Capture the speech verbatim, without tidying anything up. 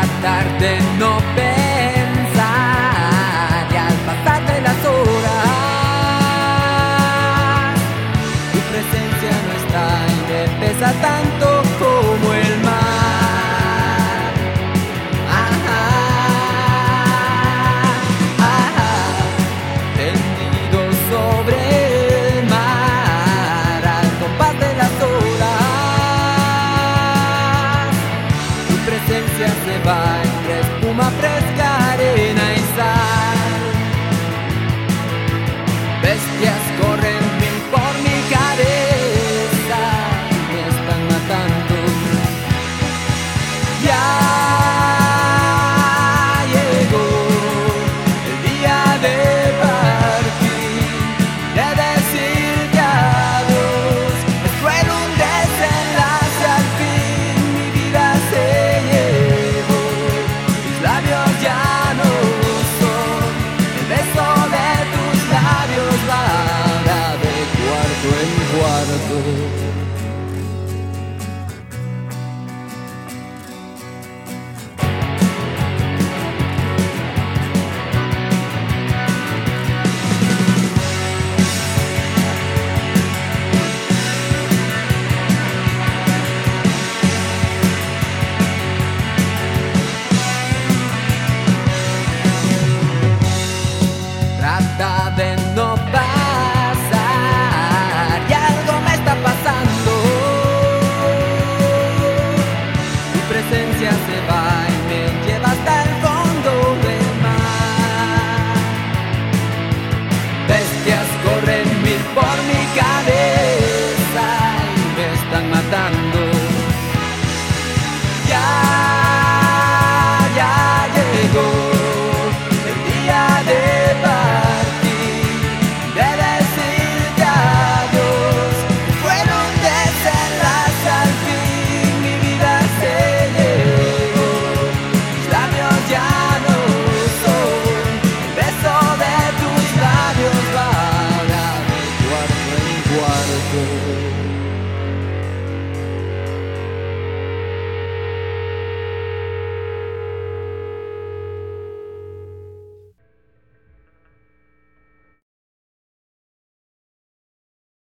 tratar de no pensar, y al pasar de las horas tu presencia no está y me pesa tanto como el mar. Ajá, ajá, tendido sobre el mar al compás de las horas, tu presencia se va entre espuma fresca.